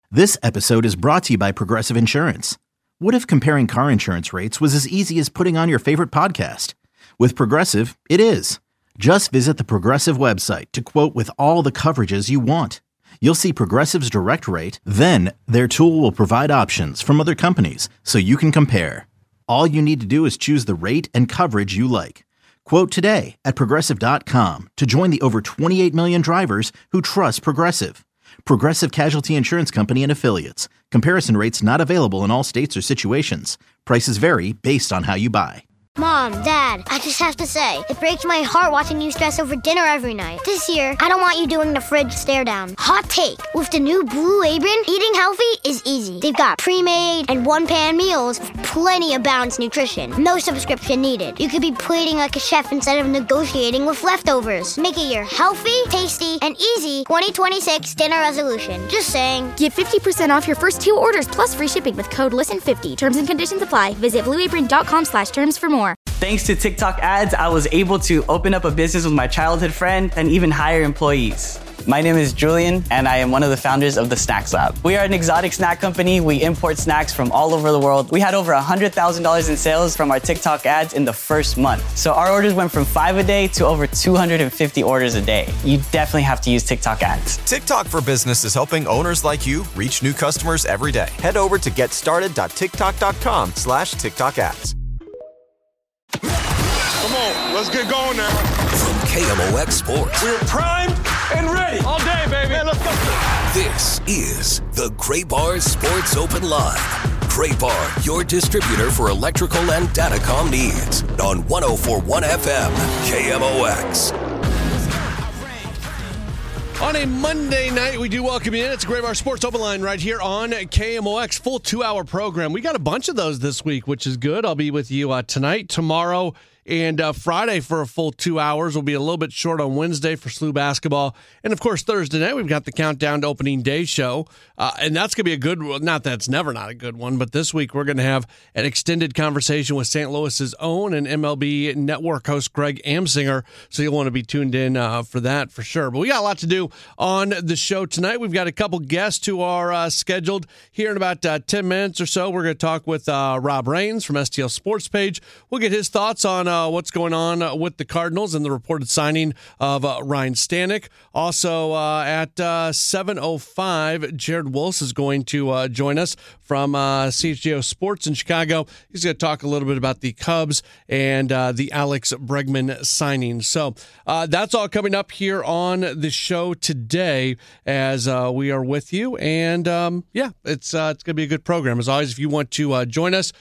This episode is brought to you by Progressive Insurance. What if comparing car insurance rates was as easy as putting on your favorite podcast? With Progressive, it is. Just visit the Progressive website to quote with all the coverages you want. You'll see Progressive's direct rate, then their tool will provide options from other companies so you can compare. All you need to do is choose the rate and coverage you like. Quote today at Progressive.com to join the over 28 million drivers who trust Progressive. Progressive Casualty Insurance Company and Affiliates. Comparison rates not available in all states or situations. Prices vary based on how you buy. Mom, Dad, I just have to say, it breaks my heart watching you stress over dinner every night. This year, I don't want you doing the fridge stare down. Hot take, with the new Blue Apron, eating healthy is easy. They've got pre-made and one-pan meals with plenty of balanced nutrition. No subscription needed. You could be plating like a chef instead of negotiating with leftovers. Make it your healthy, tasty, and easy 2026 dinner resolution. Just saying. Get 50% off your first 2 orders plus free shipping with code LISTEN50. Terms and conditions apply. Visit blueapron.com/terms for more. Thanks to TikTok ads, I was able to open up a business with my childhood friend and even hire employees. My name is Julian, and I am one of the founders of the Snacks Lab. We are an exotic snack company. We import snacks from all over the world. We had over $100,000 in sales from our TikTok ads in the first month. So our orders went from 5 a day to over 250 orders a day. You definitely have to use TikTok ads. TikTok for Business is helping owners like you reach new customers every day. Head over to getstarted.tiktok.com/TikTok ads. Come on, let's get going now. From KMOX Sports. We're primed and ready. All day, baby. Man, let's go. This is the Gray Bar Sports Open Live. Gray Bar, your distributor for electrical and datacom needs. On 104.1 FM, KMOX. On a Monday night, we do welcome you in. It's a Gray Bar Sports Open Line right here on KMOX. Full 2-hour program. We got a bunch of those this week, which is good. I'll be with you tonight, tomorrow, and Friday for a full 2 hours. We'll be a little bit short on Wednesday for SLU basketball. And, of course, Thursday night, we've got the Countdown to Opening Day show. And that's going to be a good one. Not that it's never not a good one, but this week we're going to have an extended conversation with St. Louis's own and MLB Network host Greg Amsinger. So you'll want to be tuned in for that for sure. But we got a lot to do on the show tonight. We've got a couple guests who are scheduled here in about 10 minutes or so. We're going to talk with Rob Rains from STL Sports Page. We'll get his thoughts on what's going on with the Cardinals and the reported signing of Ryan Stanek. Also at 7:05, Jared Wills is going to join us from CHGO Sports in Chicago. He's going to talk a little bit about the Cubs and the Alex Bregman signing. So that's all coming up here on the show today as we are with you. And it's going to be a good program. As always, if you want to join us,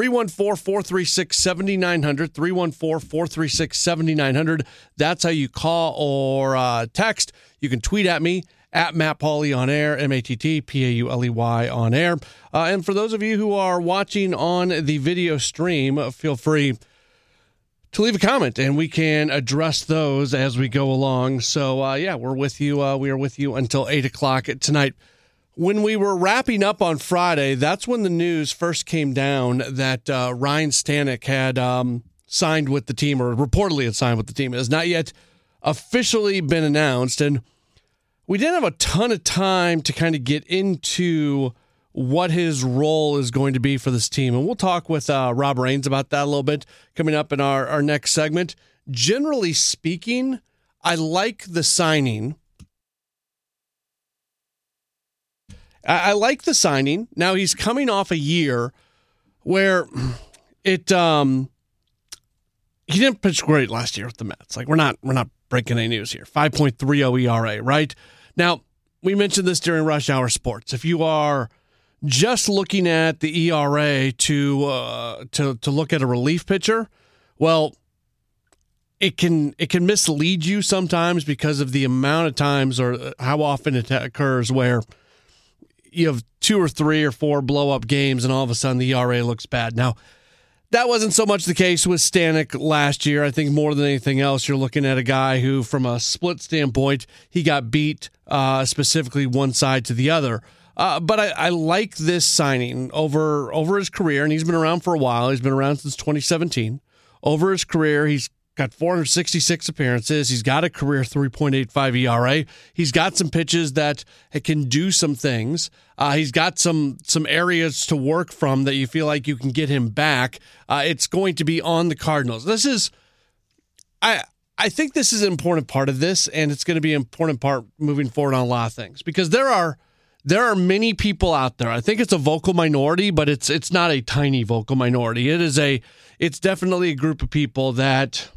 314-436-7900, 314-436-7900. That's how you call or text. You can tweet at me, at Matt Pauley on air, MattPauley on air. And for those of you who are watching on the video stream, feel free to leave a comment, and we can address those as we go along. So, we're with you. We are with you until 8 o'clock tonight. When we were wrapping up on Friday, that's when the news first came down that Ryan Stanek had signed with the team, or reportedly had signed with the team. It has not yet officially been announced, and we didn't have a ton of time to kind of get into what his role is going to be for this team. And we'll talk with Rob Rains about that a little bit coming up in our next segment. Generally speaking, I like the signing. I like the signing. Now, he's coming off a year where he didn't pitch great last year with the Mets. Like, we're not breaking any news here. 5.30 ERA, right? Now, we mentioned this during Rush Hour Sports. If you are just looking at the ERA to look at a relief pitcher, well, it can mislead you sometimes because of the amount of times or how often it occurs where you have 2 or 3 or 4 blow-up games and all of a sudden the ERA looks bad. Now, that wasn't so much the case with Stanek last year. I think more than anything else, you're looking at a guy who, from a split standpoint, he got beat specifically one side to the other. But I like this signing over his career, and he's been around for a while. He's been around since 2017. Over his career, he's got 466 appearances. He's got a career 3.85 ERA. He's got some pitches that can do some things. He's got some areas to work from that you feel like you can get him back. It's going to be on the Cardinals. I think this is an important part of this, and it's going to be an important part moving forward on a lot of things, because there are many people out there. I think it's a vocal minority, but it's not a tiny vocal minority. It's definitely a group of people that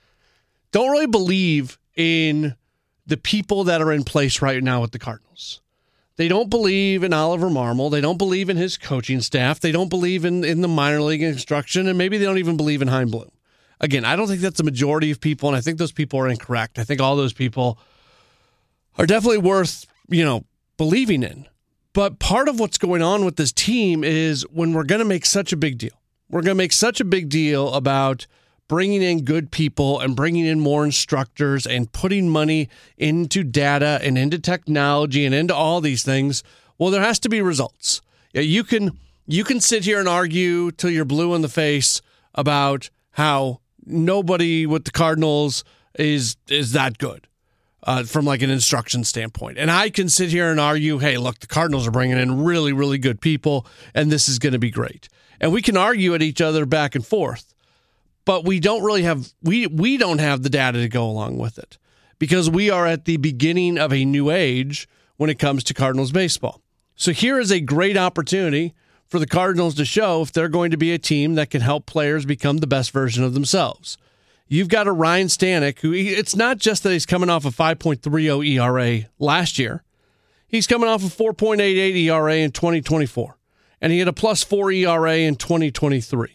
don't really believe in the people that are in place right now with the Cardinals. They don't believe in Oliver Marmol. They don't believe in his coaching staff. They don't believe in the minor league instruction, and maybe they don't even believe in Chaim Bloom. Again, I don't think that's the majority of people, and I think those people are incorrect. I think all those people are definitely worth, believing in. But part of what's going on with this team is when we're going to make such a big deal. We're going to make such a big deal about bringing in good people and bringing in more instructors and putting money into data and into technology and into all these things. Well, there has to be results. You can sit here and argue till you're blue in the face about how nobody with the Cardinals is that good from like an instruction standpoint. And I can sit here and argue, hey, look, the Cardinals are bringing in really, really good people, and this is going to be great. And we can argue at each other back and forth. But we don't really have we don't have the data to go along with it, because we are at the beginning of a new age when it comes to Cardinals baseball. So here is a great opportunity for the Cardinals to show if they're going to be a team that can help players become the best version of themselves. You've got a Ryan Stanek who, it's not just that he's coming off a 5.30 ERA last year. He's coming off a 4.88 ERA in 2024, and he had a +4 ERA in 2023.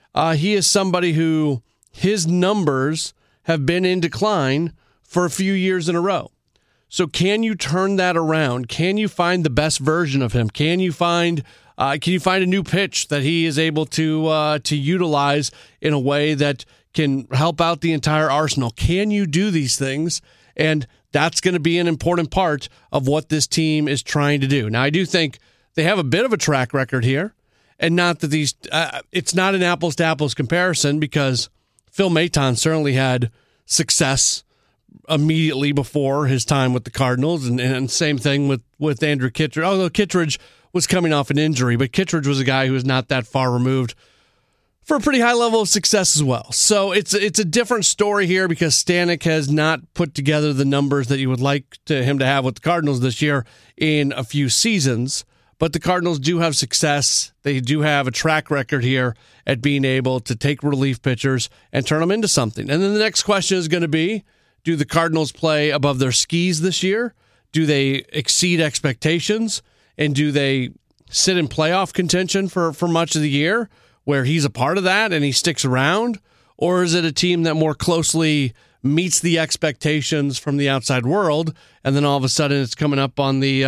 He is somebody who his numbers have been in decline for a few years in a row. So can you turn that around? Can you find the best version of him? Can you find a new pitch that he is able to utilize in a way that can help out the entire arsenal? Can you do these things? And that's going to be an important part of what this team is trying to do. Now, I do think they have a bit of a track record here. And not that it's not an apples to apples comparison, because Phil Maton certainly had success immediately before his time with the Cardinals, and same thing with Andrew Kittredge. Although Kittredge was coming off an injury, but Kittredge was a guy who was not that far removed for a pretty high level of success as well. So it's a different story here, because Stanek has not put together the numbers that you would like him to have with the Cardinals this year in a few seasons. But the Cardinals do have success. They do have a track record here at being able to take relief pitchers and turn them into something. And then the next question is going to be, do the Cardinals play above their skis this year? Do they exceed expectations? And do they sit in playoff contention for much of the year, where he's a part of that and he sticks around? Or is it a team that more closely meets the expectations from the outside world, and then all of a sudden it's coming up on the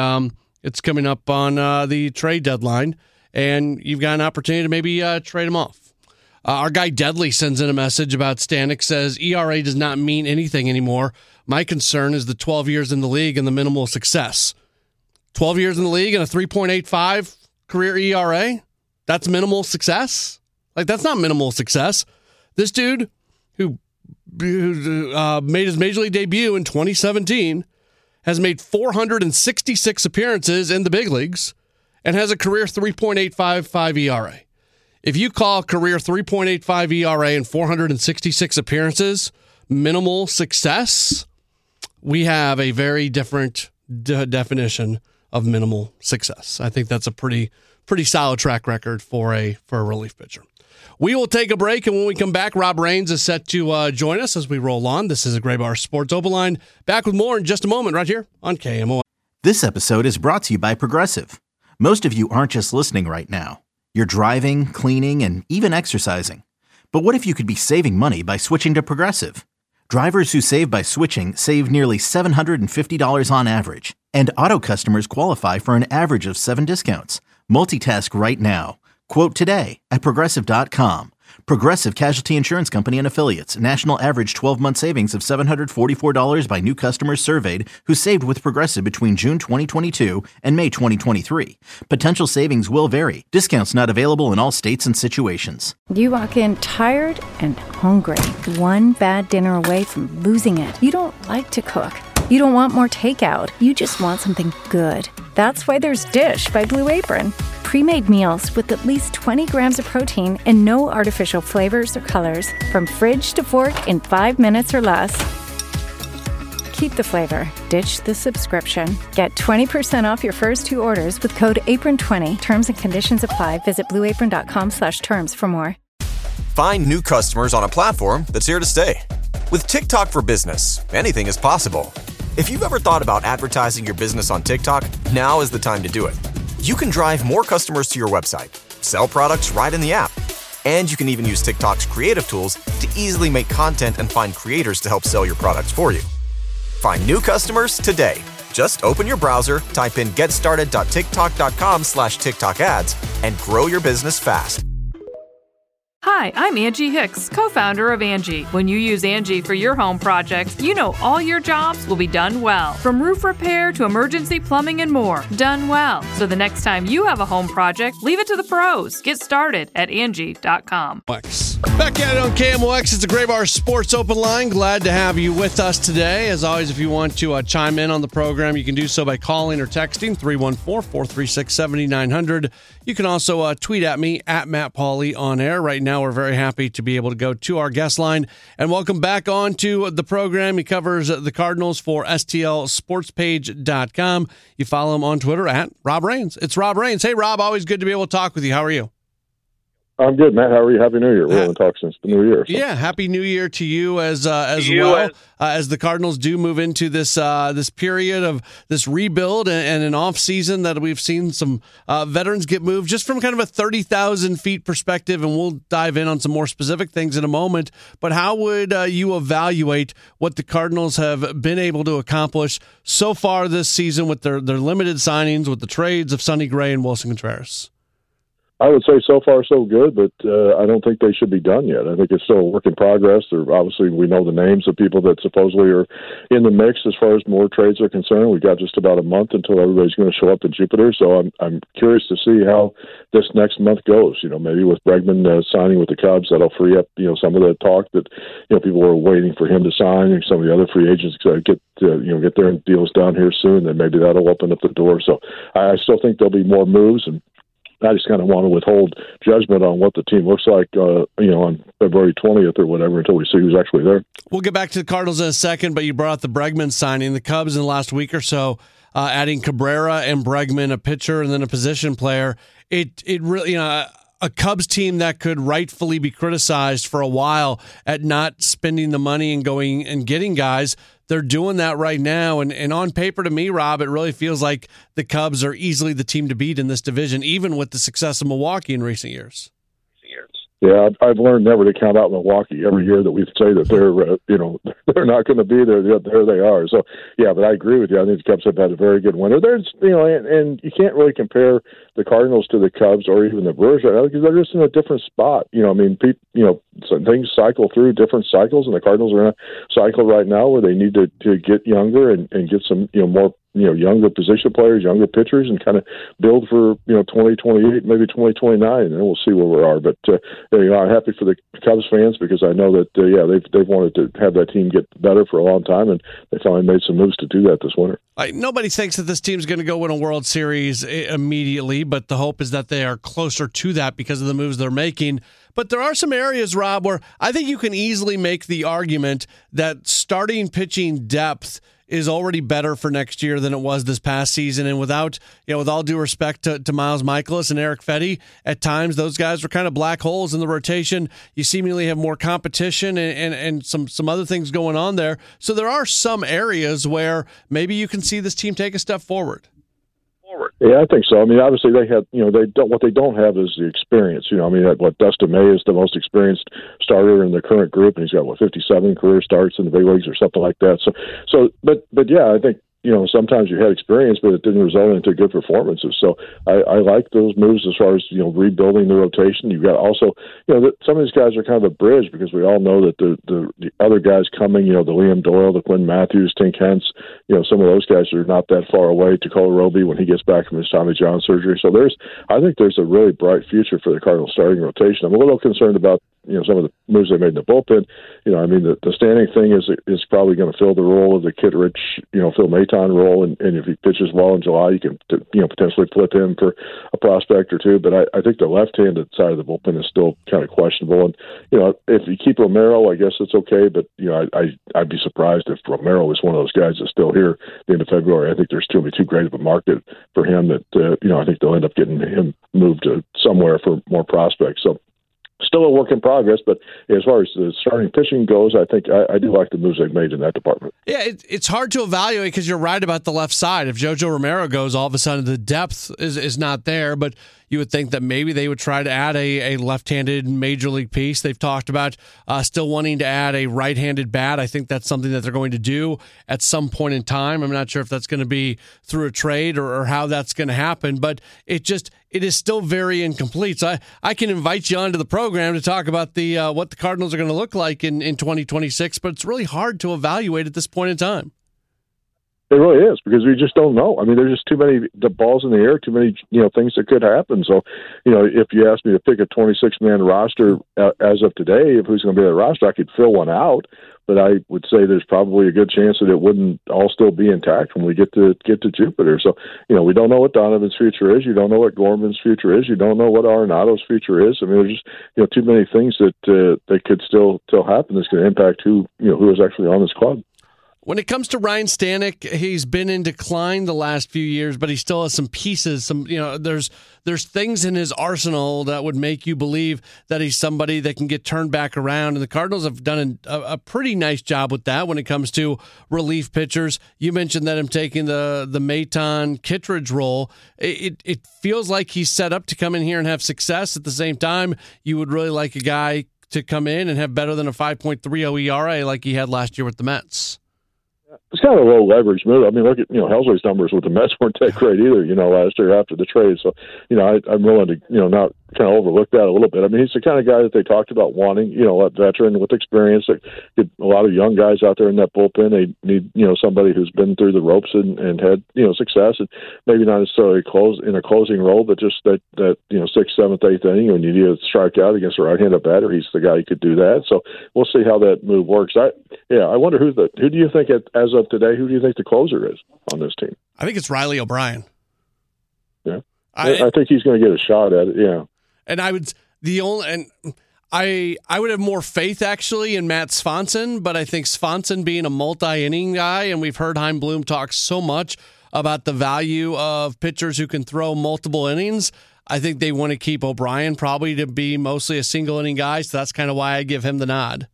trade deadline, and you've got an opportunity to maybe trade him off? Our guy Deadly sends in a message about Stanek, says, ERA does not mean anything anymore. My concern is the 12 years in the league and the minimal success. 12 years in the league and a 3.85 career ERA? That's minimal success? Like, that's not minimal success. This dude who made his Major League debut in 2017 has made 466 appearances in the big leagues and has a career 3.855 ERA. If you call career 3.85 ERA and 466 appearances minimal success, we have a very different definition of minimal success. I think that's a pretty solid track record for a relief pitcher. We will take a break, and when we come back, Rob Raines is set to join us as we roll on. This is a Gray Bar Sports Open Line. Back with more in just a moment right here on KMOX. This episode is brought to you by Progressive. Most of you aren't just listening right now. You're driving, cleaning, and even exercising. But what if you could be saving money by switching to Progressive? Drivers who save by switching save nearly $750 on average. And auto customers qualify for an average of 7 discounts. Multitask right now. Quote today at Progressive.com. Progressive Casualty Insurance Company and Affiliates. National average 12-month savings of $744 by new customers surveyed who saved with Progressive between June 2022 and May 2023. Potential savings will vary. Discounts not available in all states and situations. You walk in tired and hungry. One bad dinner away from losing it. You don't like to cook. You don't want more takeout. You just want something good. That's why there's Dish by Blue Apron. Pre-made meals with at least 20 grams of protein and no artificial flavors or colors. From fridge to fork in 5 minutes or less. Keep the flavor. Ditch the subscription. Get 20% off your first 2 orders with code APRON20. Terms and conditions apply. Visit blueapron.com/terms for more. Find new customers on a platform that's here to stay. With TikTok for Business, anything is possible. If you've ever thought about advertising your business on TikTok, now is the time to do it. You can drive more customers to your website, sell products right in the app, and you can even use TikTok's creative tools to easily make content and find creators to help sell your products for you. Find new customers today. Just open your browser, type in getstarted.tiktok.com/TikTok ads, and grow your business fast. Hi, I'm Angie Hicks, co-founder of Angie. When you use Angie for your home projects, you know all your jobs will be done well. From roof repair to emergency plumbing and more, done well. So the next time you have a home project, leave it to the pros. Get started at Angie.com. Back at it on KMOX. It's the Gray Bar Sports Open Line. Glad to have you with us today. As always, if you want to chime in on the program, you can do so by calling or texting 314-436-7900. You can also tweet at me, at Matt Pauley on air. Right now, we're very happy to be able to go to our guest line and welcome back on to the program. He covers the Cardinals for STLSportsPage.com. You follow him on Twitter at Rob Rains. It's Rob Rains. Hey, Rob, always good to be able to talk with you. How are you? I'm good, Matt. How are you? Happy New Year. We haven't talked since the New Year. So. Yeah, Happy New Year to you as well. As the Cardinals do move into this this period of this rebuild and an off season that we've seen some veterans get moved just from kind of a 30,000 feet perspective, and we'll dive in on some more specific things in a moment. But how would you evaluate what the Cardinals have been able to accomplish so far this season with their limited signings, with the trades of Sonny Gray and Wilson Contreras? I would say so far so good, but I don't think they should be done yet. I think it's still a work in progress. Obviously, we know the names of people that supposedly are in the mix as far as more trades are concerned. We've got just about a month until everybody's going to show up to Jupiter, so I'm curious to see how this next month goes. You know, maybe with Bregman signing with the Cubs, that'll free up some of the talk that people were waiting for him to sign, and some of the other free agents get their deals done here soon. Then maybe that'll open up the door. So I still think there'll be more moves, and I just kind of want to withhold judgment on what the team looks like, on February 20th or whatever until we see who's actually there. We'll get back to the Cardinals in a second, but you brought up the Bregman signing. The Cubs in the last week or so, adding Cabrera and Bregman, a pitcher and then a position player. It really, a Cubs team that could rightfully be criticized for a while at not spending the money and going and getting guys. They're doing that right now, and on paper to me, Rob, it really feels like the Cubs are easily the team to beat in this division, even with the success of Milwaukee in recent years. Yeah, I've learned never to count out Milwaukee. Every year that we say that they're not going to be there, there they are. So yeah, but I agree with you. I think the Cubs have had a very good winter. There's and you can't really compare the Cardinals to the Cubs or even the Brewers because they're just in a different spot. Some things cycle through different cycles, and the Cardinals are in a cycle right now where they need to get younger and get some more younger position players, younger pitchers, and kind of build for 2028, maybe 2029, and then we'll see where we are. But I'm happy for the Cubs fans because I know that they've wanted to have that team get better for a long time, and they finally made some moves to do that this winter. Nobody thinks that this team's going to go win a World Series immediately, but the hope is that they are closer to that because of the moves they're making. But there are some areas, Rob, where I think you can easily make the argument that starting pitching depth is already better for next year than it was this past season. And with all due respect to Miles Mikolas and Eric Fedde, at times those guys were kind of black holes in the rotation. You seemingly have more competition and some other things going on there. So there are some areas where maybe you can see this team take a step forward. Yeah, I think so. I mean, obviously they had, what they don't have is the experience. Dustin May is the most experienced starter in the current group, and he's got 57 career starts in the big leagues or something like that. But yeah, I think sometimes you had experience, but it didn't result into good performances. So I like those moves as far as, rebuilding the rotation. You've got also, some of these guys are kind of a bridge because we all know that the other guys coming, the Liam Doyle, the Quinn Matthews, Tink Hence, some of those guys are not that far away. Tekola Roby when he gets back from his Tommy John surgery. So I think there's a really bright future for the Cardinals starting rotation. I'm a little concerned about, some of the moves they made in the bullpen. The standing thing is probably going to fill the role of the Kittredge, Phil Maton role, and if he pitches well in July, you can potentially flip him for a prospect or two. But I think the left-handed side of the bullpen is still kind of questionable. And if you keep Romero, I guess it's okay. But I'd be surprised if Romero is one of those guys that's still here at the end of February. I think there's still be too great of a market for him that I think they'll end up getting him moved to somewhere for more prospects. So. Still a work in progress, but as far as the starting pitching goes, I think I do like the moves they've made in that department. Yeah, it's hard to evaluate because you're right about the left side. If JoJo Romero goes, all of a sudden the depth is not there, but you would think that maybe they would try to add a left-handed major league piece. They've talked about still wanting to add a right-handed bat. I think that's something that they're going to do at some point in time. I'm not sure if that's going to be through a trade or how that's going to happen, but it is still very incomplete. So I can invite you onto the program to talk about the what the Cardinals are going to look like in 2026, but it's really hard to evaluate at this point in time. It really is because we just don't know. I mean, there's just too many the balls in the air, too many things that could happen. So, if you ask me to pick a 26-man roster as of today, if who's going to be on the roster, I could fill one out. But I would say there's probably a good chance that it wouldn't all still be intact when we get to Jupiter. So, we don't know what Donovan's future is. You don't know what Gorman's future is. You don't know what Arenado's future is. I mean, there's just too many things that could still happen that's going to impact who is actually on this club. When it comes to Ryan Stanek, he's been in decline the last few years, but he still has some pieces. There's things in his arsenal that would make you believe that he's somebody that can get turned back around. And the Cardinals have done a pretty nice job with that when it comes to relief pitchers. You mentioned that him taking the Maton Kittredge role. It feels like he's set up to come in here and have success. At the same time, you would really like a guy to come in and have better than a 5.30 ERA like he had last year with the Mets. It's kind of a low leverage move. I mean, look at Helsley's numbers with the Mets weren't that great either. Last year after the trade. So I'm willing to not kind of overlook that a little bit. I mean, he's the kind of guy that they talked about wanting. A veteran with experience. A lot of young guys out there in that bullpen. They need somebody who's been through the ropes and had success, and maybe not necessarily in a closing role, but just that 6th, 7th, 8th inning when you need to strike out against a right-handed batter. He's the guy who could do that. So we'll see how that move works. I wonder who do you think as of today? Who do you think the closer is on this team? I think it's Riley O'Brien. Yeah, I think he's going to get a shot at it. Yeah, and I would have more faith actually in Matt Swanson, but I think Swanson being a multi-inning guy, and we've heard Chaim Bloom talk so much about the value of pitchers who can throw multiple innings. I think they want to keep O'Brien probably to be mostly a single inning guy, so that's kind of why I give him the nod.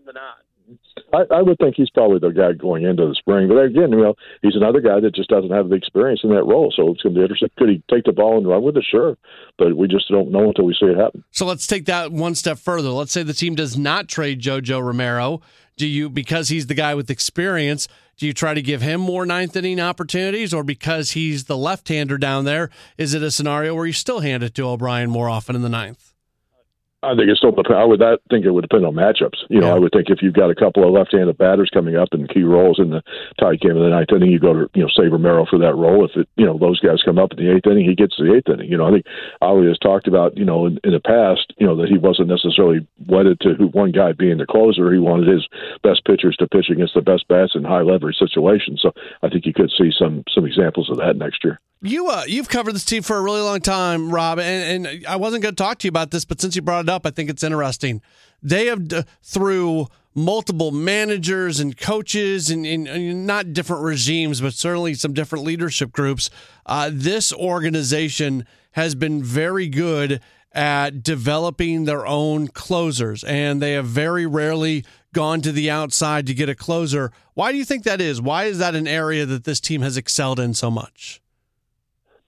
I would think he's probably the guy going into the spring. But again, he's another guy that just doesn't have the experience in that role. So it's going to be interesting. Could he take the ball and run with it? Sure. But we just don't know until we see it happen. So let's take that one step further. Let's say the team does not trade JoJo Romero. Because he's the guy with experience, do you try to give him more ninth inning opportunities? Or because he's the left-hander down there, is it a scenario where you still hand it to O'Brien more often in the ninth? I think it still depends. I think it would depend on matchups. I would think if you've got a couple of left-handed batters coming up in key roles in the tie game of the ninth inning, you go to say Romero for that role. If those guys come up in the eighth inning, he gets to the eighth inning. I think Ali has talked about in the past that he wasn't necessarily wedded to one guy being the closer. He wanted his best pitchers to pitch against the best bats in high leverage situations. So I think you could see some examples of that next year. You've covered this team for a really long time, Rob, and I wasn't going to talk to you about this, but since you brought it up, I think it's interesting. They have, through multiple managers and coaches and not different regimes, but certainly some different leadership groups, this organization has been very good at developing their own closers, and they have very rarely gone to the outside to get a closer. Why do you think that is? Why is that an area that this team has excelled in so much?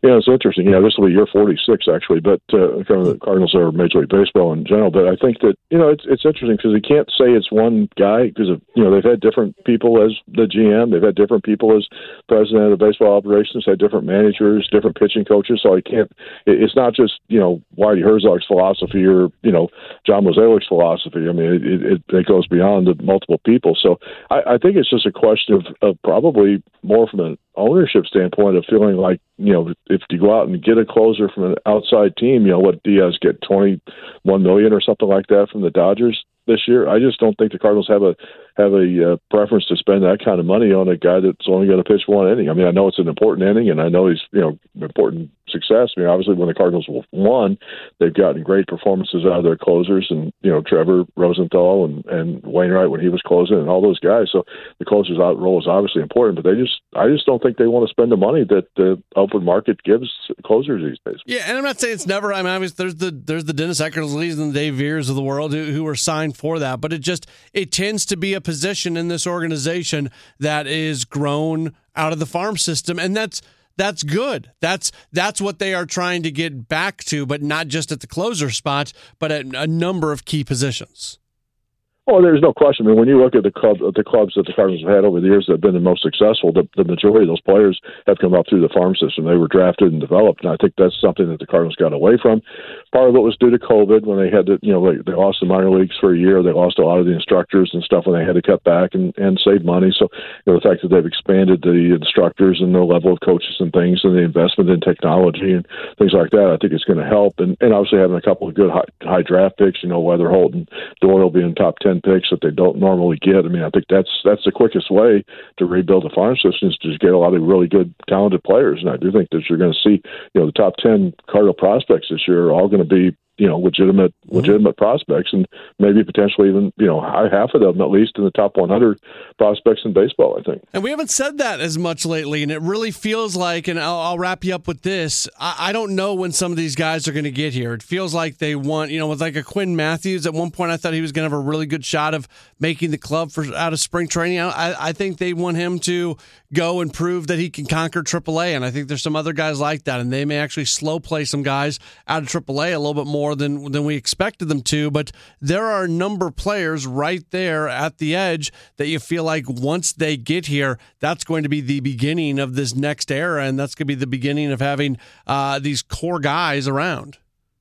Yeah, it's interesting. This will be year 46 actually, but the Cardinals are Major League Baseball in general. But I think that it's interesting because you can't say it's one guy because they've had different people as the GM, they've had different people as president of baseball operations, had different managers, different pitching coaches. So I can't. It's not just Whitey Herzog's philosophy or John Mozeliak's philosophy. I mean, it goes beyond the multiple people. So I think it's just a question of probably more from an ownership standpoint of feeling like, if you go out and get a closer from an outside team, what Diaz get, $21 million or something like that from the Dodgers this year. I just don't think the Cardinals have a preference to spend that kind of money on a guy that's only going to pitch one inning. I mean, I know it's an important inning, and I know he's important success. I mean, obviously, when the Cardinals won, they've gotten great performances out of their closers, and Trevor Rosenthal and Wainwright when he was closing, and all those guys. So the closer's role is obviously important, but I just don't think they want to spend the money that the open market gives closers these days. Yeah, and I'm not saying it's never. I mean, obviously, there's the Dennis Eckersleys and the Dave Veers of the world who are signed for that, but it tends to be a position in this organization that is grown out of the farm system, and that's good. That's what they are trying to get back to, but not just at the closer spot, but at a number of key positions. Oh, there's no question. I mean, when you look at the clubs that the Cardinals have had over the years that have been the most successful, the majority of those players have come up through the farm system. They were drafted and developed, and I think that's something that the Cardinals got away from. Part of it was due to COVID when they had to, they lost the minor leagues for a year. They lost a lot of the instructors and stuff when they had to cut back and save money. So, the fact that they've expanded the instructors and the level of coaches and things and the investment in technology and things like that, I think it's going to help. And obviously having a couple of good high draft picks, Weatherholt and Doyle being top 10 picks that they don't normally get. I mean, I think that's the quickest way to rebuild the farm system is to just get a lot of really good, talented players. And I do think that you're going to see, the top 10 Cardinal prospects this year are all going to be, legitimate prospects, and maybe potentially even, half of them at least in the top 100 prospects in baseball, I think. And we haven't said that as much lately, and it really feels like, and I'll wrap you up with this, I don't know when some of these guys are going to get here. It feels like they want, with like a Quinn Matthews, at one point I thought he was going to have a really good shot of making the club out of spring training. I think they want him to go and prove that he can conquer AAA, and I think there's some other guys like that, and they may actually slow play some guys out of AAA a little bit more than we expected them to, but there are a number of players right there at the edge that you feel like once they get here, that's going to be the beginning of this next era, and that's going to be the beginning of having these core guys around.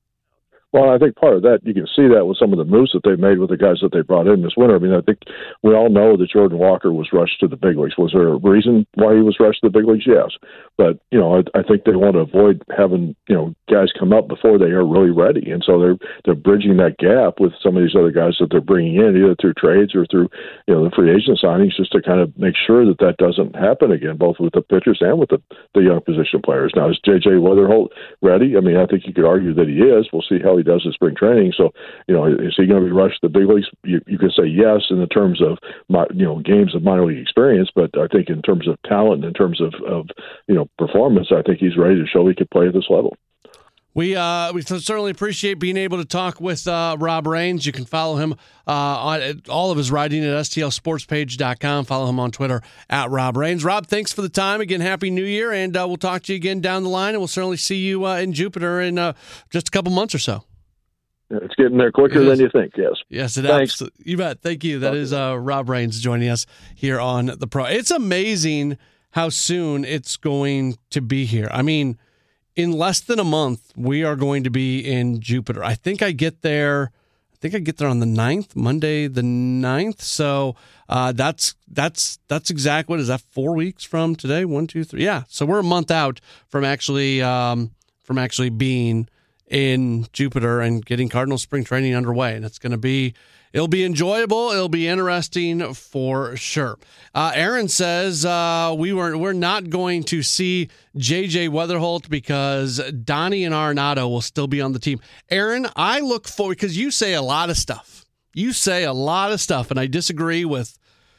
Well, I think part of that, you can see that with some of the moves that they made with the guys that they brought in this winter. I mean, I think we all know that Jordan Walker was rushed to the big leagues. Was there a reason why he was rushed to the big leagues? Yes. But, I think they want to avoid having, guys come up before they are really ready. And so they're bridging that gap with some of these other guys that they're bringing in, either through trades or through, the free agent signings, just to kind of make sure that doesn't happen again, both with the pitchers and with the young position players. Now, is J.J. Weatherholt ready? I mean, I think you could argue that he is. We'll see how he does in spring training. So, is he going to be rushed to the big leagues? You could say yes in the terms of, games of minor league experience, but I think in terms of talent, in terms of performance, I think he's ready to show he could play at this level. We certainly appreciate being able to talk with Rob Rains. You can follow him on all of his writing at stlsportspage.com. Follow him on Twitter at Rob Rains. Rob, thanks for the time. Again, Happy New Year, and we'll talk to you again down the line, and we'll certainly see you in Jupiter in just a couple months or so. It's getting there quicker than you think, yes. Yes, Thanks. You bet. Thank you. That is Rob Rains joining us here on The Pro. It's amazing how soon it's going to be here. I mean, in less than a month, we are going to be in Jupiter. I think I get there on the 9th, Monday the 9th. So that's exactly, what is that, 4 weeks from today? 1, 2, 3. Yeah. So we're a month out from actually being in Jupiter and getting Cardinal spring training underway. And it'll be enjoyable. It'll be interesting for sure. Aaron says we're not going to see J.J. Weatherholt because Donnie and Arenado will still be on the team. Aaron, I look forward, because you say a lot of stuff. And I disagree with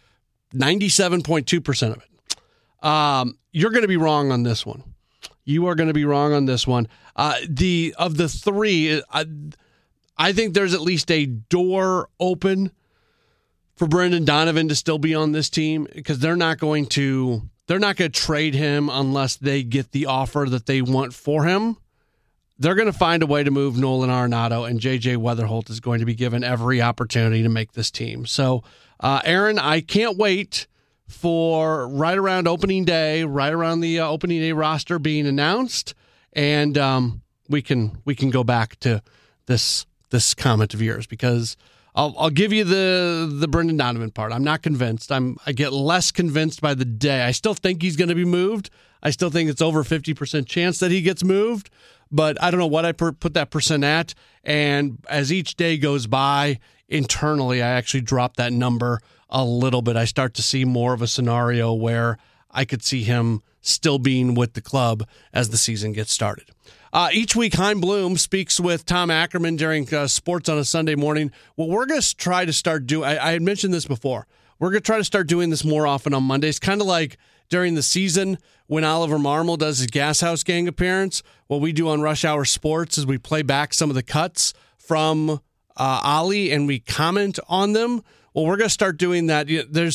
97.2% of it. You're going to be wrong on this one. You are going to be wrong on this one. Of the three, I think there's at least a door open for Brendan Donovan to still be on this team, because they're not going to they're not going to trade him unless they get the offer that they want for him. They're going to find a way to move Nolan Arenado, and J.J. Weatherholt is going to be given every opportunity to make this team. So, Aaron, I can't wait for right around opening day, right around the opening day roster being announced, and we can go back to this comment of yours, because I'll give you the Brendan Donovan part. I'm not convinced. I get less convinced by the day. I still think he's going to be moved. I still think it's over 50% chance that he gets moved, but I don't know what I put that percent at. And as each day goes by, internally, I actually drop that number a little bit. I start to see more of a scenario where I could see him still being with the club as the season gets started. Each week, Chaim Bloom speaks with Tom Ackerman during Sports on a Sunday morning. Well, we're going to try to start doing, I had mentioned this before, we're going to try to start doing this more often on Mondays, kind of like during the season when Oliver Marmol does his Gas House Gang appearance. What we do on Rush Hour Sports is we play back some of the cuts from Ollie and we comment on them. Well, we're going to start doing that.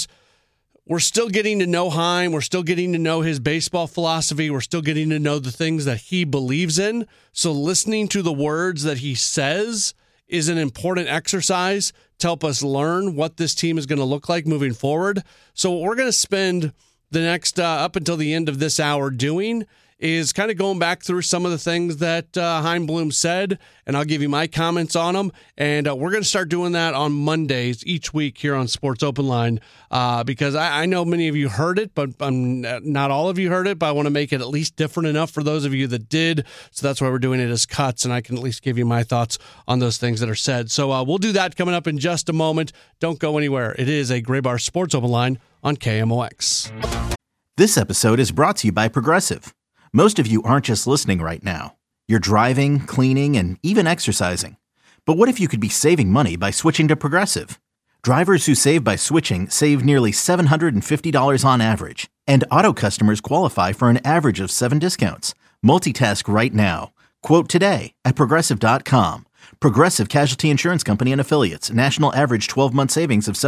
We're still getting to know Chaim. We're still getting to know his baseball philosophy. We're still getting to know the things that he believes in. So listening to the words that he says is an important exercise to help us learn what this team is going to look like moving forward. So what we're going to spend the next up until the end of this hour doing is kind of going back through some of the things that Chaim Bloom said, and I'll give you my comments on them. And we're going to start doing that on Mondays each week here on Sports Open Line because I know many of you heard it, but not all of you heard it, but I want to make it at least different enough for those of you that did. So that's why we're doing it as cuts, and I can at least give you my thoughts on those things that are said. So we'll do that coming up in just a moment. Don't go anywhere. It is a Gray Bar Sports Open Line on KMOX. This episode is brought to you by Progressive. Most of you aren't just listening right now. You're driving, cleaning, and even exercising. But what if you could be saving money by switching to Progressive? Drivers who save by switching save nearly $750 on average. And auto customers qualify for an average of 7 discounts. Multitask right now. Quote today at Progressive.com. Progressive Casualty Insurance Company and Affiliates. National average 12-month savings of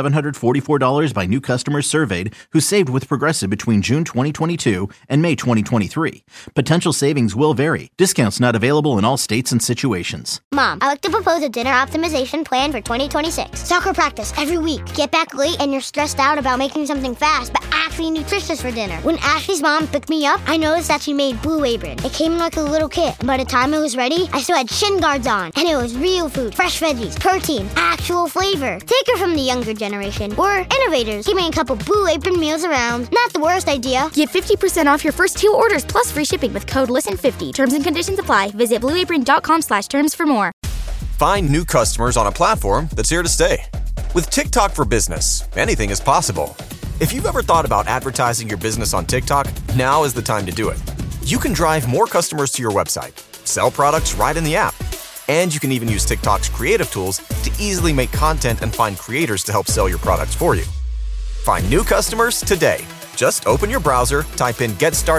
$744 by new customers surveyed who saved with Progressive between June 2022 and May 2023. Potential savings will vary. Discounts not available in all states and situations. Mom, I like to propose a dinner optimization plan for 2026. Soccer practice every week. Get back late and you're stressed out about making something fast but actually nutritious for dinner. When Ashley's mom picked me up, I noticed that she made Blue Apron. It came like a little kit. By the time it was ready, I still had shin guards on. And it was real food, fresh veggies, protein, actual flavor. Take her from the younger generation. We're innovators, keeping a couple Blue Apron meals around. Not the worst idea. Get 50% off your first 2 orders plus free shipping with code LISTEN50. Terms and conditions apply. Visit blueapron.com/terms for more. Find new customers on a platform that's here to stay. With TikTok for Business, anything is possible. If you've ever thought about advertising your business on TikTok, now is the time to do it. You can drive more customers to your website, sell products right in the app, and you can even use TikTok's creative tools to easily make content and find creators to help sell your products for you. Find new customers today. Just open your browser, type in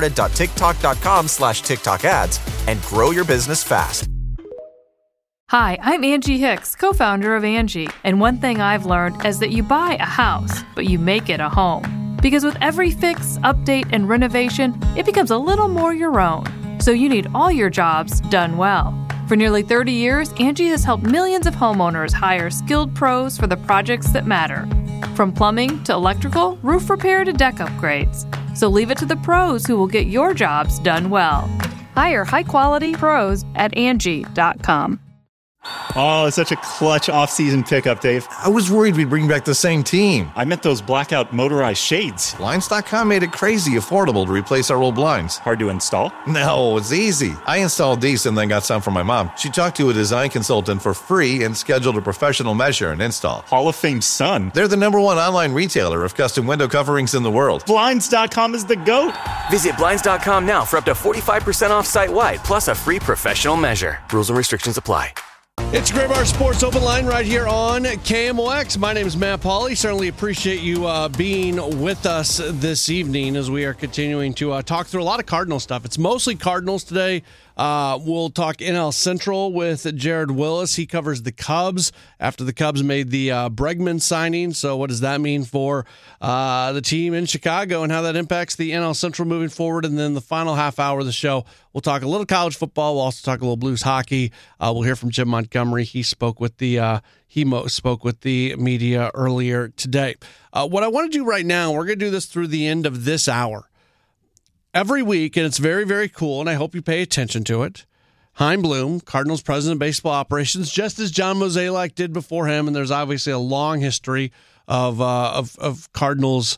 getstarted.tiktok.com/TikTok ads, and grow your business fast. Hi, I'm Angie Hicks, co-founder of Angie. And one thing I've learned is that you buy a house, but you make it a home. Because with every fix, update, and renovation, it becomes a little more your own. So you need all your jobs done well. For nearly 30 years, Angie has helped millions of homeowners hire skilled pros for the projects that matter. From plumbing to electrical, roof repair to deck upgrades. So leave it to the pros who will get your jobs done well. Hire high-quality pros at Angie.com. Oh, it's such a clutch off-season pickup, Dave. I was worried we'd bring back the same team. I meant those blackout motorized shades. Blinds.com made it crazy affordable to replace our old blinds. Hard to install? No, it's easy. I installed these and then got some for my mom. She talked to a design consultant for free and scheduled a professional measure and install. Hall of Fame son. They're the #1 online retailer of custom window coverings in the world. Blinds.com is the GOAT. Visit Blinds.com now for up to 45% off site-wide, plus a free professional measure. Rules and restrictions apply. It's Gray Bar Sports Open Line right here on KMOX. My name is Matt Pauley. Certainly appreciate you being with us this evening as we are continuing to talk through a lot of Cardinal stuff. It's mostly Cardinals today. We'll talk NL Central with Jared Willis. He covers the Cubs after the Cubs made the Bregman signing. So what does that mean for the team in Chicago and how that impacts the NL Central moving forward? And then the final half hour of the show, we'll talk a little college football. We'll also talk a little Blues hockey. We'll hear from Jim Montgomery. He spoke with the media earlier today. What I want to do right now, we're going to do this through the end of this hour. Every week, and it's very, very cool, and I hope you pay attention to it. Chaim Bloom, Cardinals president of baseball operations, just as John Mozeliak did before him, and there's obviously a long history of Cardinals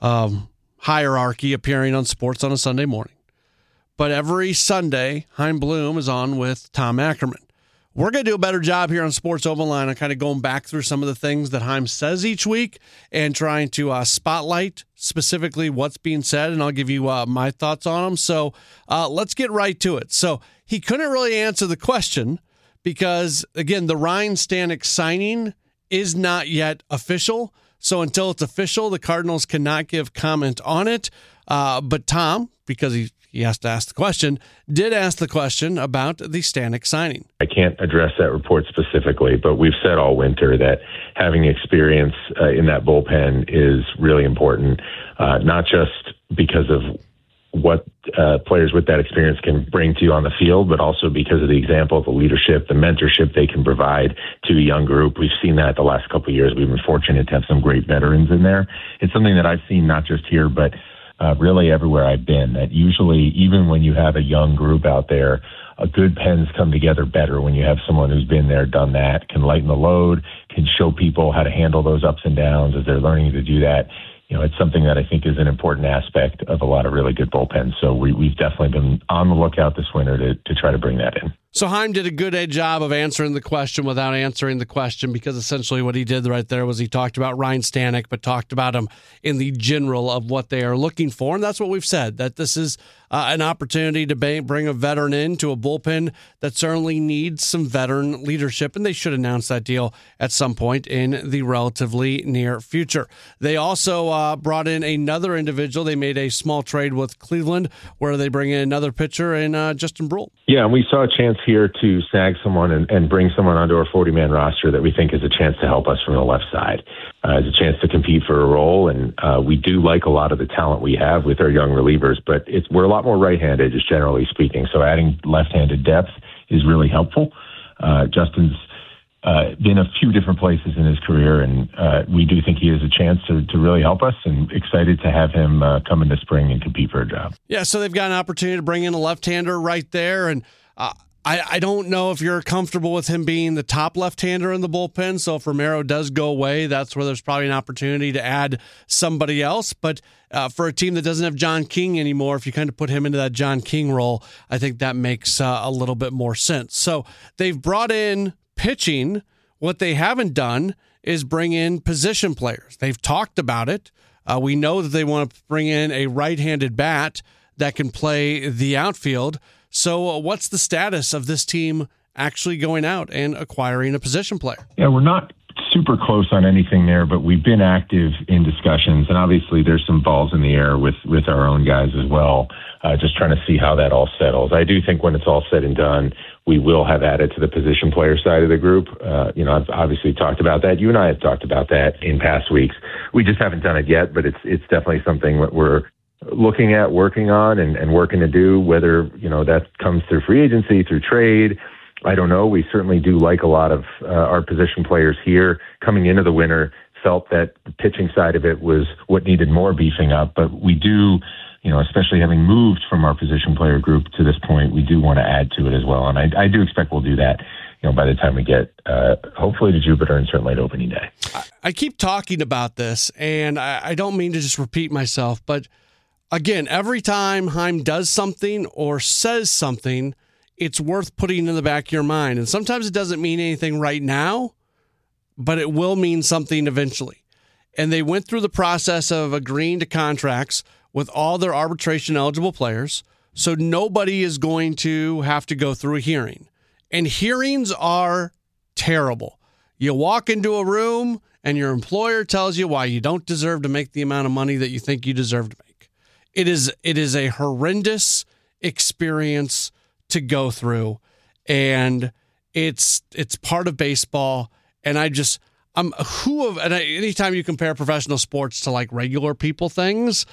hierarchy appearing on sports on a Sunday morning. But every Sunday, Chaim Bloom is on with Tom Ackerman. We're going to do a better job here on Sports Open Line on kind of going back through some of the things that Chaim says each week and trying to spotlight specifically what's being said, and I'll give you my thoughts on them. So let's get right to it. So he couldn't really answer the question because, again, the Ryan Stanek signing is not yet official. So until it's official, the Cardinals cannot give comment on it. But Tom, because he has to ask the question, did ask the question about the Stanek signing. I can't address that report specifically, but we've said all winter that having experience in that bullpen is really important, not just because of what players with that experience can bring to you on the field, but also because of the example, the leadership, the mentorship they can provide to a young group. We've seen that the last couple of years. We've been fortunate to have some great veterans in there. It's something that I've seen not just here, but really everywhere I've been, that usually even when you have a young group out there, good pens come together better when you have someone who's been there, done that, can lighten the load, can show people how to handle those ups and downs as they're learning to do that. You know, it's something that I think is an important aspect of a lot of really good bullpens. So we've definitely been on the lookout this winter to try to bring that in. So Chaim did a good job of answering the question without answering the question, because essentially what he did right there was he talked about Ryan Stanek, but talked about him in the general of what they are looking for. And that's what we've said, that this is an opportunity to bring a veteran into a bullpen that certainly needs some veteran leadership, and they should announce that deal at some point in the relatively near future. They also brought in another individual. They made a small trade with Cleveland where they bring in another pitcher in Justin Bruihl. Yeah, and we saw a chance here to snag someone and bring someone onto our 40-man roster that we think is a chance to help us from the left side. As a chance to compete for a role, and we do like a lot of the talent we have with our young relievers, but we're a lot more right-handed, just generally speaking. So adding left-handed depth is really helpful. Justin's been a few different places in his career, and we do think he has a chance to really help us, and excited to have him come into spring and compete for a job. Yeah, so they've got an opportunity to bring in a left-hander right there, and I don't know if you're comfortable with him being the top left-hander in the bullpen. So if Romero does go away, that's where there's probably an opportunity to add somebody else. But for a team that doesn't have John King anymore, if you kind of put him into that John King role, I think that makes a little bit more sense. So they've brought in pitching. What they haven't done is bring in position players. They've talked about it. We know that they want to bring in a right-handed bat that can play the outfield. So what's the status of this team actually going out and acquiring a position player? Yeah, we're not super close on anything there, but we've been active in discussions, and obviously there's some balls in the air with our own guys as well, just trying to see how that all settles. I do think when it's all said and done, we will have added to the position player side of the group. I've obviously talked about that. You and I have talked about that in past weeks. We just haven't done it yet, but it's definitely something that we're looking at, working on, and working to do, whether, that comes through free agency, through trade. I don't know. We certainly do like a lot of our position players here. Coming into the winter, felt that the pitching side of it was what needed more beefing up. But we do, especially having moved from our position player group to this point, we do want to add to it as well. And I do expect we'll do that, by the time we get, hopefully, to Jupiter and certainly to opening day. I keep talking about this, and I don't mean to just repeat myself, but again, every time Chaim does something or says something, it's worth putting in the back of your mind. And sometimes it doesn't mean anything right now, but it will mean something eventually. And they went through the process of agreeing to contracts with all their arbitration-eligible players, so nobody is going to have to go through a hearing. And hearings are terrible. You walk into a room, and your employer tells you why you don't deserve to make the amount of money that you think you deserve to make. It is a horrendous experience to go through, and it's part of baseball. And anytime you compare professional sports to like regular people things,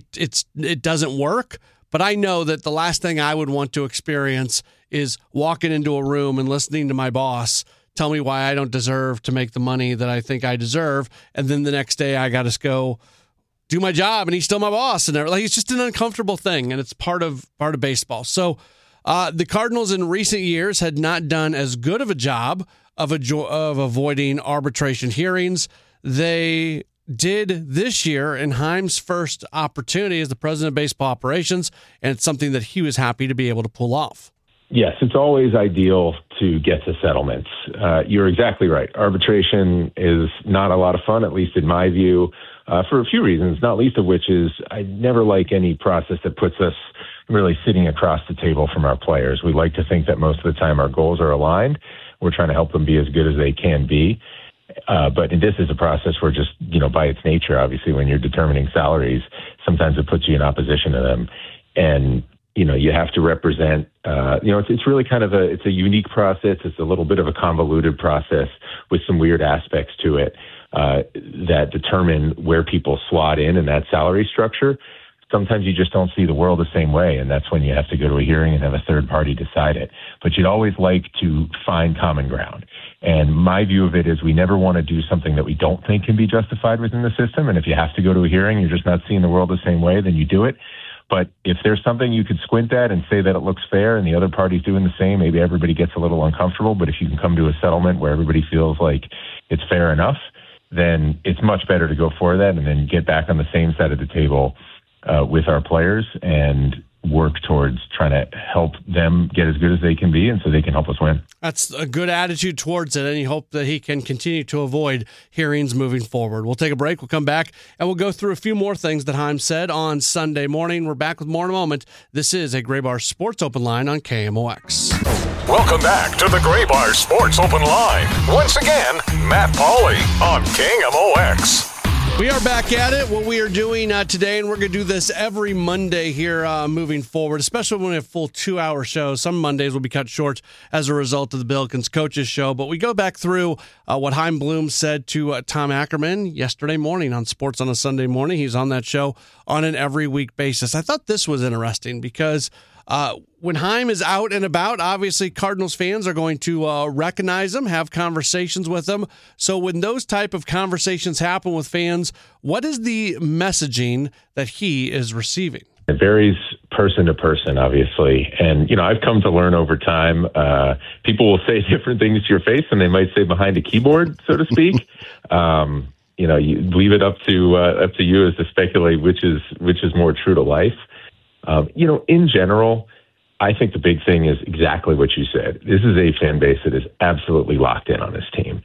it doesn't work. But I know that the last thing I would want to experience is walking into a room and listening to my boss tell me why I don't deserve to make the money that I think I deserve, and then the next day I got to go do my job, and he's still my boss, and it's just an uncomfortable thing, and it's part of baseball. So the Cardinals in recent years had not done as good of a job of avoiding arbitration hearings. They did this year in Chaim's first opportunity as the president of baseball operations, and it's something that he was happy to be able to pull off. Yes, it's always ideal to get to settlements. You're exactly right. Arbitration is not a lot of fun, at least in my view, for a few reasons, not least of which is I never like any process that puts us really sitting across the table from our players. We like to think that most of the time our goals are aligned. We're trying to help them be as good as they can be. But this is a process where just, by its nature, obviously, when you're determining salaries, sometimes it puts you in opposition to them. And, you have to represent, it's really kind of it's a unique process. It's a little bit of a convoluted process with some weird aspects to it that determine where people slot in that salary structure. Sometimes you just don't see the world the same way, and that's when you have to go to a hearing and have a third party decide it. But you'd always like to find common ground. And my view of it is we never want to do something that we don't think can be justified within the system. And if you have to go to a hearing, you're just not seeing the world the same way, then you do it. But if there's something you could squint at and say that it looks fair and the other party's doing the same, maybe everybody gets a little uncomfortable. But if you can come to a settlement where everybody feels like it's fair enough, then it's much better to go for that and then get back on the same side of the table with our players and work towards trying to help them get as good as they can be, and so they can help us win. That's a good attitude towards it, and you hope that he can continue to avoid hearings moving forward. We'll take a break. We'll come back, and we'll go through a few more things that Chaim said on Sunday morning. We're back with more in a moment. This is a Gray Bar Sports Open Line on KMOX. Welcome back to the Gray Bar Sports Open Line. Once again, Matt Pauley on KMOX. We are back at it. What we are doing today, and we're going to do this every Monday here moving forward, especially when we have full 2-hour shows. Some Mondays will be cut short as a result of the Billikens Coaches Show. But we go back through what Chaim Bloom said to Tom Ackerman yesterday morning on Sports on a Sunday Morning. He's on that show on an every week basis. I thought this was interesting because when Chaim is out and about, obviously Cardinals fans are going to recognize him, have conversations with him. So when those type of conversations happen with fans, what is the messaging that he is receiving? It varies person to person, obviously. And, I've come to learn over time, people will say different things to your face than they might say behind a keyboard, so to speak. You leave it up to you as to speculate which is more true to life. In general, I think the big thing is exactly what you said. This is a fan base that is absolutely locked in on this team.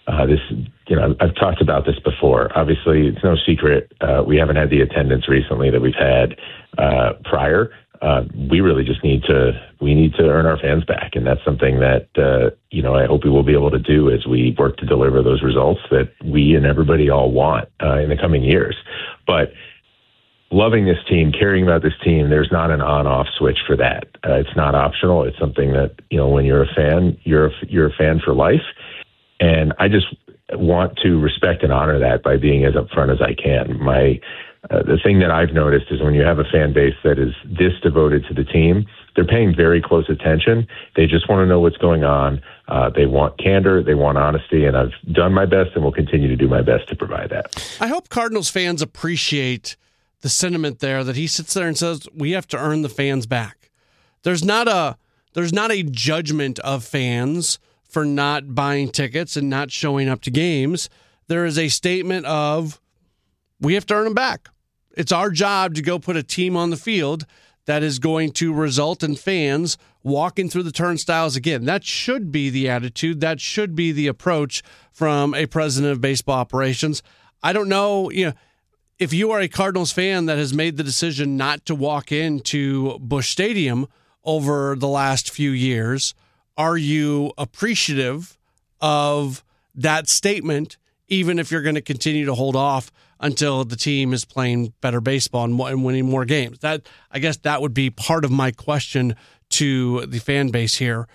I've talked about this before. Obviously, it's no secret. We haven't had the attendance recently that we've had prior. We really just need to earn our fans back. And that's something that, I hope we will be able to do as we work to deliver those results that we and everybody all want in the coming years. But loving this team, caring about this team, there's not an on-off switch for that. It's not optional. It's something that, when you're a fan, you're a fan for life. And I just want to respect and honor that by being as upfront as I can. The thing that I've noticed is when you have a fan base that is this devoted to the team, they're paying very close attention. They just want to know what's going on. They want candor. They want honesty. And I've done my best and will continue to do my best to provide that. I hope Cardinals fans appreciate the sentiment there that he sits there and says, we have to earn the fans back. There's not a judgment of fans for not buying tickets and not showing up to games. There is a statement of, we have to earn them back. It's our job to go put a team on the field that is going to result in fans walking through the turnstiles again. That should be the attitude. That should be the approach from a president of baseball operations. I don't know, if you are a Cardinals fan that has made the decision not to walk into Busch Stadium over the last few years, are you appreciative of that statement, even if you're going to continue to hold off until the team is playing better baseball and winning more games? I guess that would be part of my question to the fan base here.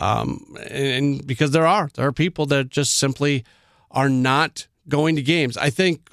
And because there are people that just simply are not going to games. I think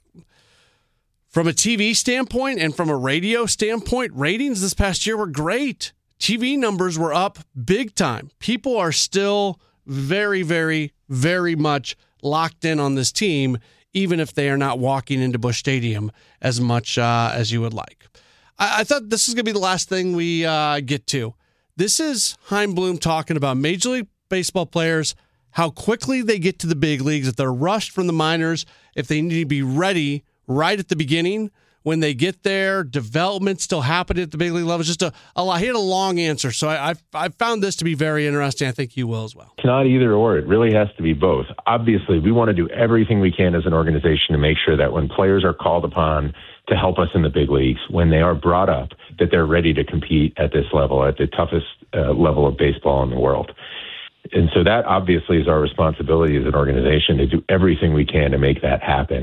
from a TV standpoint and from a radio standpoint, ratings this past year were great. TV numbers were up big time. People are still very, very, very much locked in on this team, even if they are not walking into Busch Stadium as much as you would like. I thought this is going to be the last thing we get to. This is Chaim Bloom talking about Major League Baseball players, how quickly they get to the big leagues, if they're rushed from the minors, if they need to be ready right at the beginning. When they get there, development still happening at the big league level. Just a lot. He had a long answer, so I found this to be very interesting. I think you will as well. It's not either or. It really has to be both. Obviously, we want to do everything we can as an organization to make sure that when players are called upon to help us in the big leagues, when they are brought up, that they're ready to compete at this level, at the toughest level of baseball in the world. And so that obviously is our responsibility as an organization to do everything we can to make that happen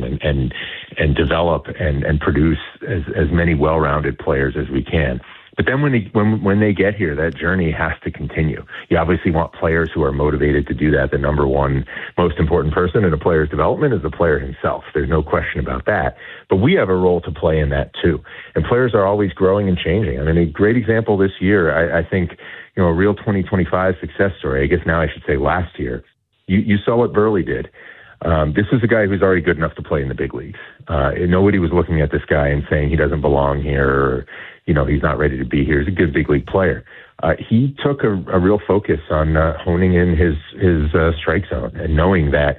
and develop and produce as many well-rounded players as we can. But then when they get here, that journey has to continue. You obviously want players who are motivated to do that. The number one most important person in a player's development is the player himself. There's no question about that. But we have a role to play in that too. And players are always growing and changing. I mean, a great example this year, I think, a real 2025 success story, I guess now I should say last year, you saw what Burley did. This is a guy who's already good enough to play in the big leagues. Nobody was looking at this guy and saying he doesn't belong here or, he's not ready to be here. He's a good big league player. He took a real focus on honing in his strike zone and knowing that,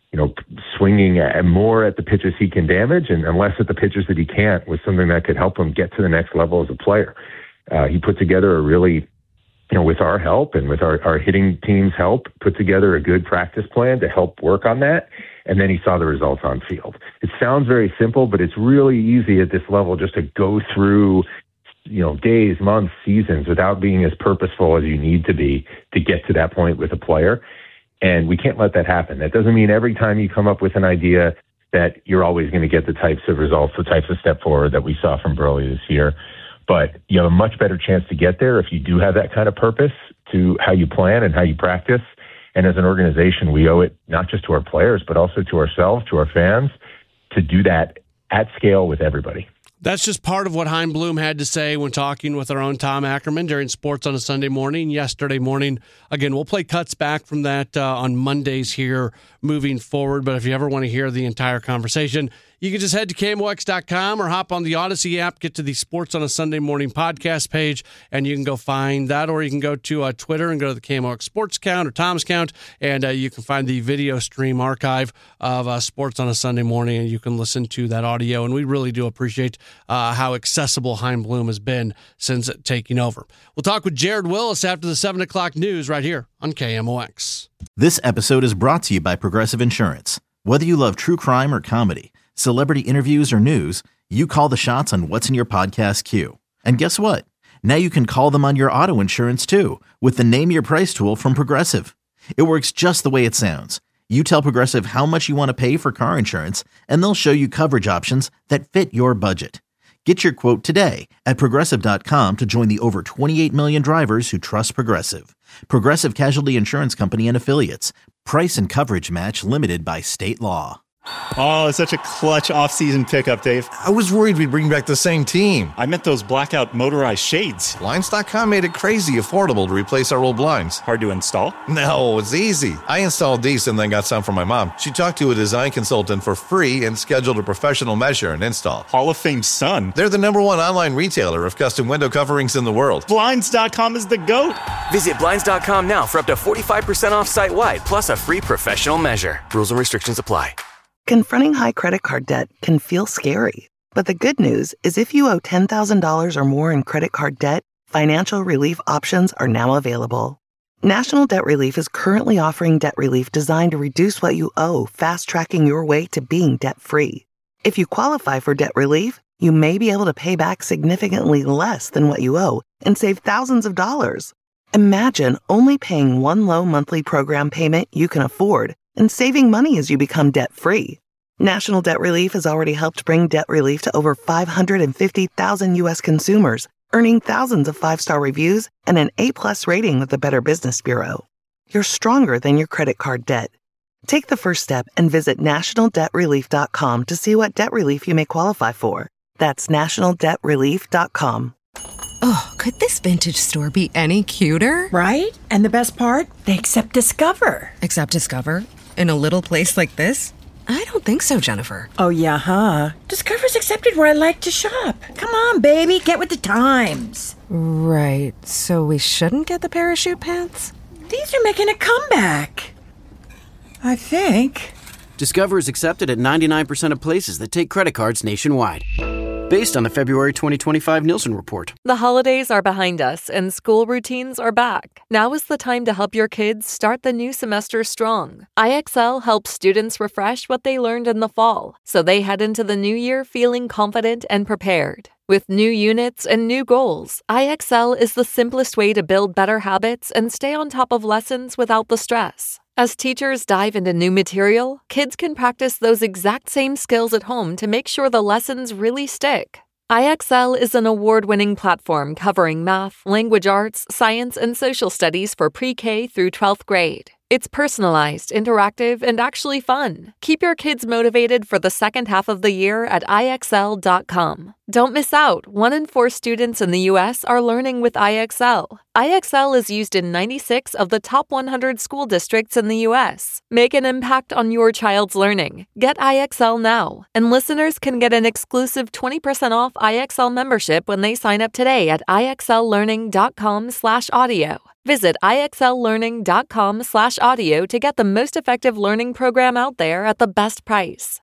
swinging more at the pitches he can damage and less at the pitches that he can't was something that could help him get to the next level as a player. He put together a really, with our help and with our hitting team's help, put together a good practice plan to help work on that. And then he saw the results on field. It sounds very simple, but it's really easy at this level just to go through, days, months, seasons without being as purposeful as you need to be to get to that point with a player. And we can't let that happen. That doesn't mean every time you come up with an idea that you're always going to get the types of results, the types of step forward that we saw from Burley this year. But you have a much better chance to get there if you do have that kind of purpose to how you plan and how you practice. And as an organization, we owe it not just to our players, but also to ourselves, to our fans, to do that at scale with everybody. That's just part of what Chaim Bloom had to say when talking with our own Tom Ackerman during Sports on a Sunday Morning, yesterday morning. Again, we'll play cuts back from that on Mondays here moving forward. But if you ever want to hear the entire conversation, you can just head to KMOX.com or hop on the Odyssey app, get to the Sports on a Sunday Morning podcast page, and you can go find that. Or you can go to Twitter and go to the KMOX Sports Count or Tom's Count, and you can find the video stream archive of Sports on a Sunday Morning, and you can listen to that audio. And we really do appreciate how accessible Chaim Bloom has been since taking over. We'll talk with Jared Willis after the 7 o'clock news right here on KMOX. This episode is brought to you by Progressive Insurance. Whether you love true crime or comedy, celebrity interviews or news, you call the shots on what's in your podcast queue. And guess what? Now you can call them on your auto insurance too with the Name Your Price tool from Progressive. It works just the way it sounds. You tell Progressive how much you want to pay for car insurance, and they'll show you coverage options that fit your budget. Get your quote today at Progressive.com to join the over 28 million drivers who trust Progressive. Progressive Casualty Insurance Company and Affiliates. Price and coverage match limited by state law. Oh, it's such a clutch off-season pickup, Dave. I was worried we'd bring back the same team. I meant those blackout motorized shades. Blinds.com made it crazy affordable to replace our old blinds. Hard to install? No, it's easy. I installed these and then got some from my mom. She talked to a design consultant for free and scheduled a professional measure and install. Hall of Fame son. They're the #1 online retailer of custom window coverings in the world. Blinds.com is the GOAT. Visit Blinds.com now for up to 45% off site-wide, plus a free professional measure. Rules and restrictions apply. Confronting high credit card debt can feel scary, but the good news is if you owe $10,000 or more in credit card debt, financial relief options are now available. National Debt Relief is currently offering debt relief designed to reduce what you owe, fast-tracking your way to being debt-free. If you qualify for debt relief, you may be able to pay back significantly less than what you owe and save thousands of dollars. Imagine only paying one low monthly program payment you can afford and saving money as you become debt-free. National Debt Relief has already helped bring debt relief to over 550,000 U.S. consumers, earning thousands of 5-star reviews and an A+ rating with the Better Business Bureau. You're stronger than your credit card debt. Take the first step and visit nationaldebtrelief.com to see what debt relief you may qualify for. That's nationaldebtrelief.com. Oh, could this vintage store be any cuter? Right? And the best part? They accept Discover. Accept Discover? In a little place like this? I don't think so, Jennifer. Oh, yeah, huh? Discover's accepted where I like to shop. Come on, baby, get with the times. Right, so we shouldn't get the parachute pants? These are making a comeback. I think. Discover is accepted at 99% of places that take credit cards nationwide. Based on the February 2025 Nielsen report. The holidays are behind us and school routines are back. Now is the time to help your kids start the new semester strong. IXL helps students refresh what they learned in the fall, so they head into the new year feeling confident and prepared. With new units and new goals, IXL is the simplest way to build better habits and stay on top of lessons without the stress. As teachers dive into new material, kids can practice those exact same skills at home to make sure the lessons really stick. IXL is an award-winning platform covering math, language arts, science, and social studies for pre-K through 12th grade. It's personalized, interactive, and actually fun. Keep your kids motivated for the second half of the year at IXL.com. Don't miss out. 1 in 4 students in the U.S. are learning with IXL. IXL is used in 96 of the top 100 school districts in the U.S. Make an impact on your child's learning. Get IXL now. And listeners can get an exclusive 20% off IXL membership when they sign up today at IXLlearning.com/audio. Visit IXLlearning.com/audio to get the most effective learning program out there at the best price.